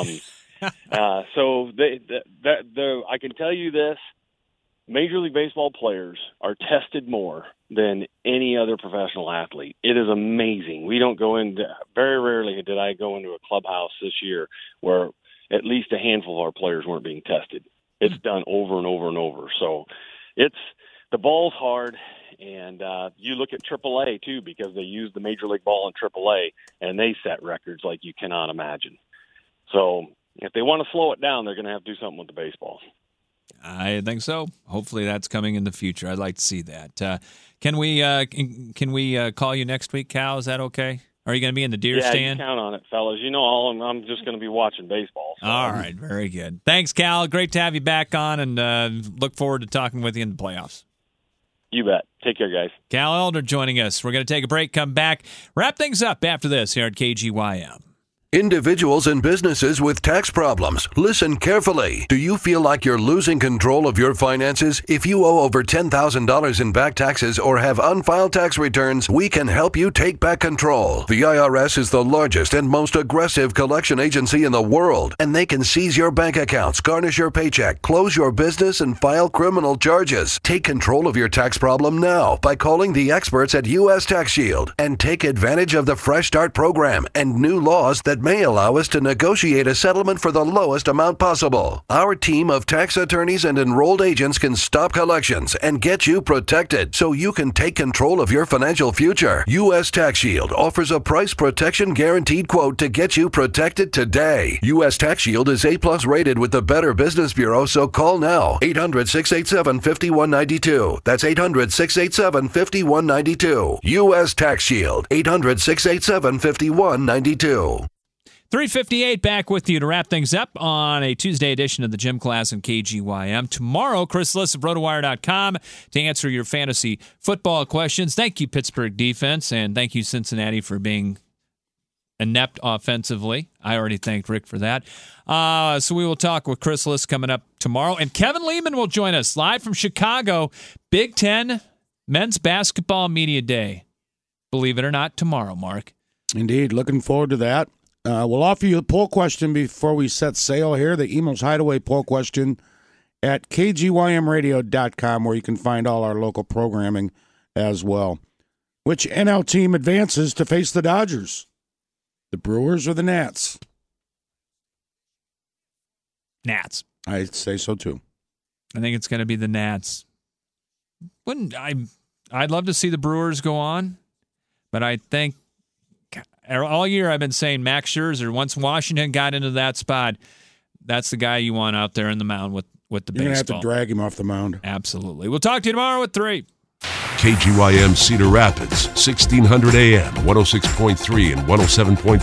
So I can tell you this. Major League Baseball players are tested more than any other professional athlete. It is amazing. We don't go into – very rarely did I go into a clubhouse this year where at least a handful of our players weren't being tested. It's done over and over and over. So the ball's hard. And you look at AAA, too, because they use the Major League ball in AAA, and they set records like you cannot imagine. So if they want to slow it down, they're going to have to do something with the baseball. I think so. Hopefully that's coming in the future. I'd like to see that. Can we call you next week, Cal? Is that okay? Are you going to be in the deer stand? Yeah, you count on it, fellas. You know, I'm just going to be watching baseball. So. All right, very good. Thanks, Cal. Great to have you back on, and look forward to talking with you in the playoffs. You bet. Take care, guys. Cal Elder joining us. We're going to take a break, come back, wrap things up after this here at KGYM. Individuals and businesses with tax problems, listen carefully. Do you feel like you're losing control of your finances? If you owe over $10,000 in back taxes or have unfiled tax returns, we can help you take back control. The IRS is the largest and most aggressive collection agency in the world, and they can seize your bank accounts, garnish your paycheck, close your business, and file criminal charges. Take control of your tax problem now by calling the experts at U.S. Tax Shield and take advantage of the Fresh Start program and new laws that may allow us to negotiate a settlement for the lowest amount possible. Our team of tax attorneys and enrolled agents can stop collections and get you protected so you can take control of your financial future. U.S. Tax Shield offers a price protection guaranteed quote to get you protected today. U.S. Tax Shield is A+ rated with the Better Business Bureau, so call now. 800-687-5192. That's 800-687-5192. U.S. Tax Shield. 800-687-5192. 3:58 back with you to wrap things up on a Tuesday edition of the Gym Class and KGYM. Tomorrow, Chris Liss of RotoWire.com to answer your fantasy football questions. Thank you, Pittsburgh defense, and thank you, Cincinnati, for being inept offensively. I already thanked Rick for that. So we will talk with Chris Liss coming up tomorrow. And Kevin Lehman will join us live from Chicago. Big Ten Men's Basketball Media Day. Believe it or not, tomorrow, Mark. Indeed. Looking forward to that. We'll offer you a poll question before we set sail here, the Emos Hideaway poll question at kgymradio.com, where you can find all our local programming as well. Which NL team advances to face the Dodgers? The Brewers or the Nats? Nats. I'd say so, too. I think it's going to be the Nats. I'd love to see the Brewers go on, but I think all year I've been saying Max Scherzer, once Washington got into that spot, that's the guy you want out there in the mound with the baseball. You're going to have to drag him off the mound. Absolutely. We'll talk to you tomorrow at 3. KGYM Cedar Rapids, 1600 AM, 106.3 and 107.5